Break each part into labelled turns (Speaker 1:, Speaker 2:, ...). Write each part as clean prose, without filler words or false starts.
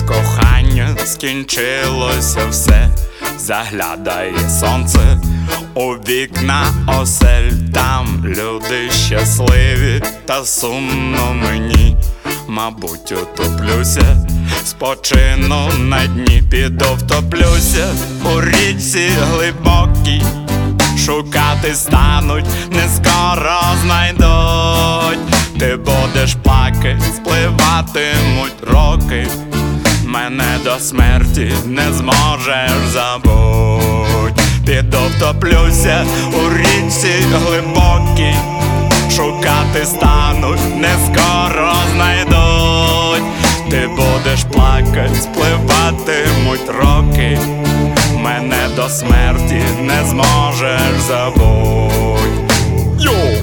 Speaker 1: кохання скінчилося все, заглядає сонце у вікна осель. Там люди щасливі, та сумно мені, мабуть, утоплюся, спочину на дні, піду втоплюся у річці глибокій. Шукати стануть, не скоро знайдуть. Ти будеш плакать, спливатимуть роки, мене до смерті не зможеш забуть. Піду втоплюся у річці глибокій. Шукати стануть, не скоро знайдуть. Ти будеш плакать, спливатимуть роки, мене до смерті не зможеш забуть. Йоу!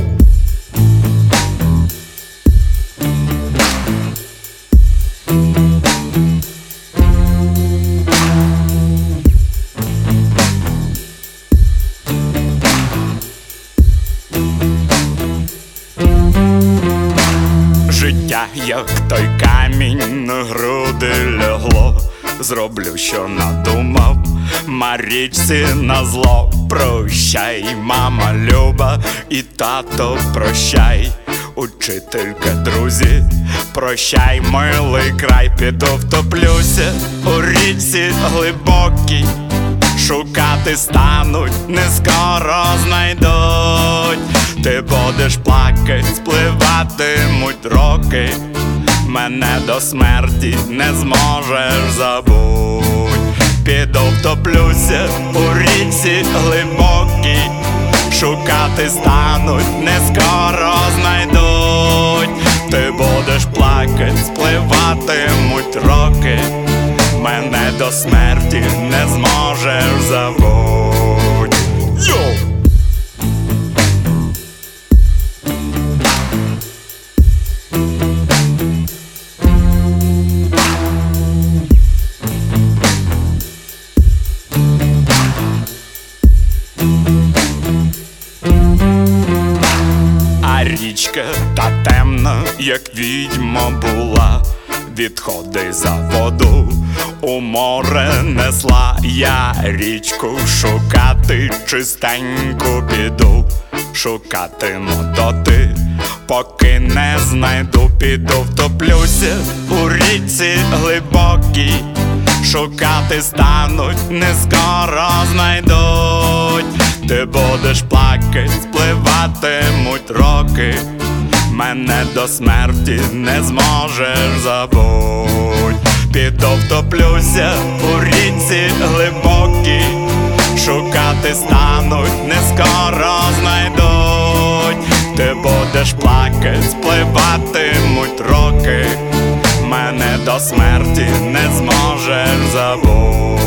Speaker 1: Життя, як той камінь, на груди лягло. Зроблю, що надумав, Марічці назло. Прощай, мама люба, і тато прощай, учителька, друзі, прощай, милий край. Піду втоплюся у річці глибокій. Шукати стануть, не скоро знайдуть. Ти будеш плакать, спливатимуть роки, мене до смерті не зможеш забуть. Піду втоплюся у річці глибокій. Шукати стануть, не скоро знайдуть. Ти будеш плакать, спливатимуть роки, мене до смерті не зможеш забуть. Йоу! А річка та темна, як відьма була, відходи за воду у море несла. Я річку шукати чистеньку піду, шукатиму доти, поки не знайду. Піду втоплюся у річці глибокій. Шукати стануть, не скоро знайдуть. Ти будеш плакать, спливатимуть роки, мене до смерті не зможеш забуть. Піду втоплюся у річці глибокій. Шукати стануть, не скоро знайдуть. Ти будеш плакать, спливатимуть роки, мене до смерті не зможеш забуть.